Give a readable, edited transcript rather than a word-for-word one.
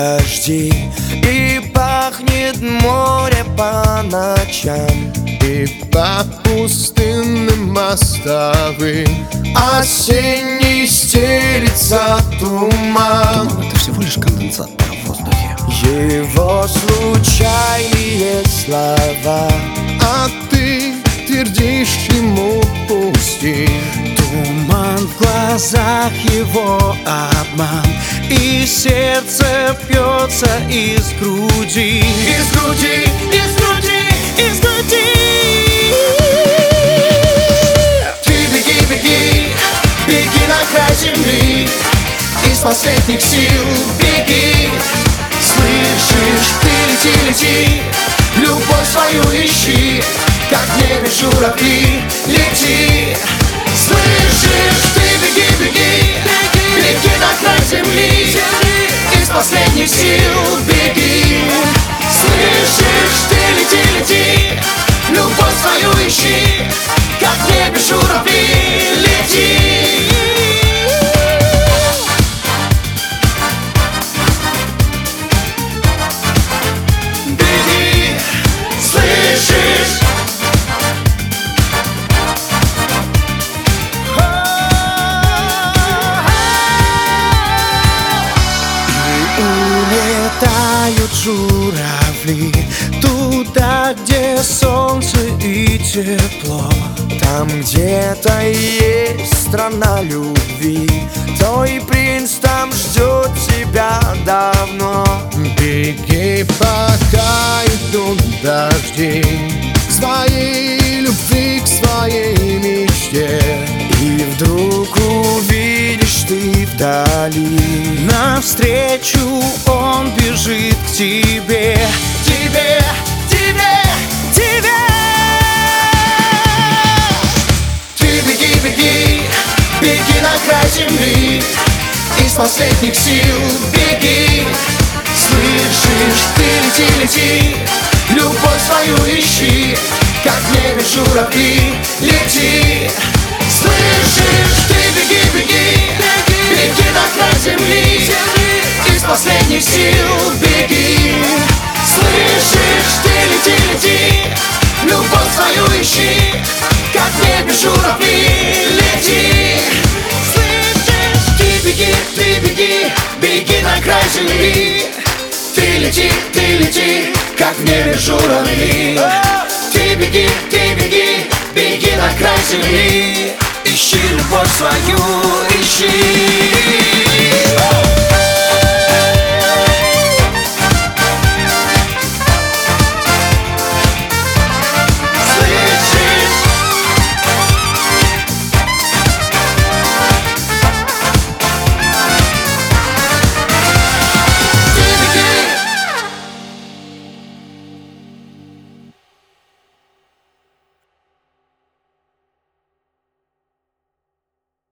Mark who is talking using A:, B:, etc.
A: дожди, и пахнет море по ночам,
B: и по пустынным мостовым осенний стелится туман.
C: Это всего лишь конденсат в воздухе.
A: Его случайные слова,
B: А ты твердишь ему пусти.
C: Туман в глазах, его обман, и сердце бьется из груди.
B: Из груди, из груди,
C: Из груди.
B: ты беги, беги, беги на край земли. Из последних сил беги. Слышишь, ты лети, лети, любовь свою ищи, как в небе журавли, лети. Слышишь, ты беги, беги, беги на край земли. Из последних сил беги. Слышишь, ты лети, лети, любовь свою ищи, как в небе журавли, лети. Беги, слышишь?
C: Улетают журавли туда, где солнце и тепло.
A: там где-то есть страна любви. Твой принц там ждет тебя давно.
B: Беги, пока идут дожди, к своей любви, к своей мечте.
A: И вдруг увидишь ты вдали,
C: Навстречу он бежит к тебе.
B: Тебе, тебе,
C: Тебе.
B: ты беги, беги, беги на край земли. Из последних сил беги. Слышишь, ты лети, лети, любовь свою ищи, как в небе журавли, лети. Слышишь, ты беги, беги, беги на край земли. Из последних сил беги. Слышишь, ты лети, лети, любовь свою ищи, как в небе журавли, лети. Слышишь, ты беги, беги на край земли. Ты лети, как в небе журавли. Ты беги, беги на край земли. Ищи любовь свою, ищи.